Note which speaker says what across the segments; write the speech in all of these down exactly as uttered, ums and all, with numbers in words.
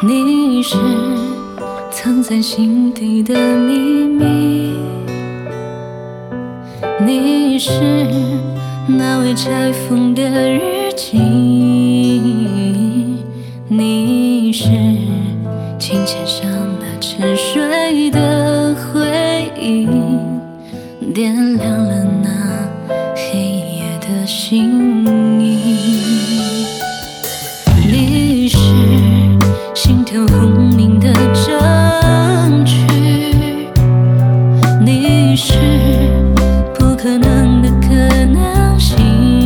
Speaker 1: 你是藏在心底的秘密，你是那未拆封的日记，你是琴键上那沉睡的回忆，点亮了那黑夜的心意。你是心跳轰鸣的证据，你是不可能的可能性，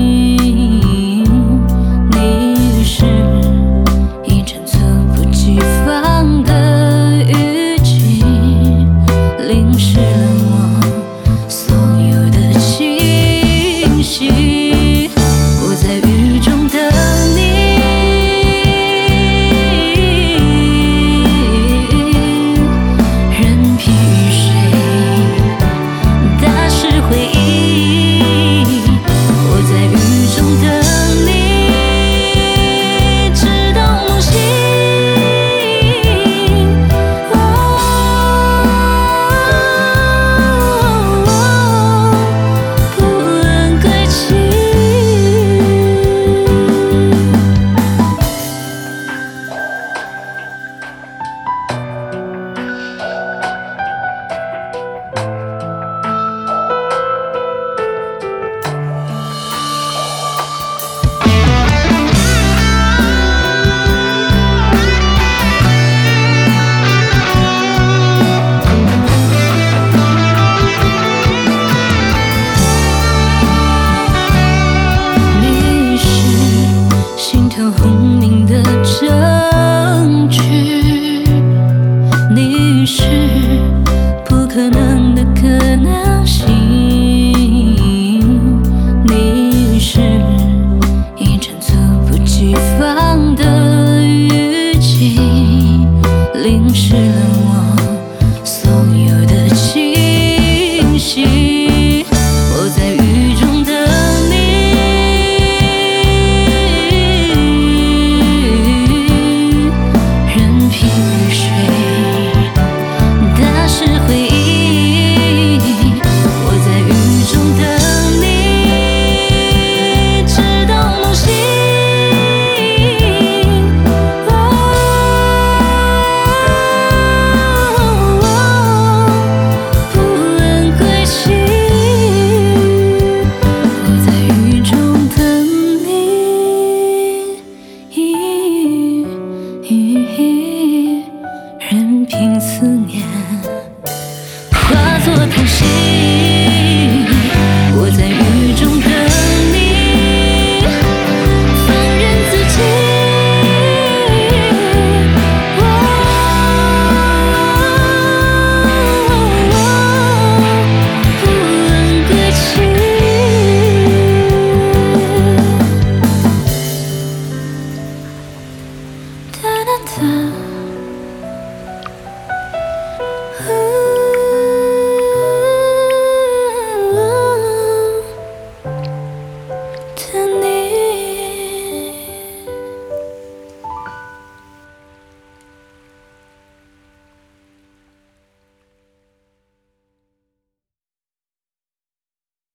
Speaker 1: 你是一阵猝不及防的雨季，淋湿了我所有的气息。我在雨中等你，回忆，我在雨中的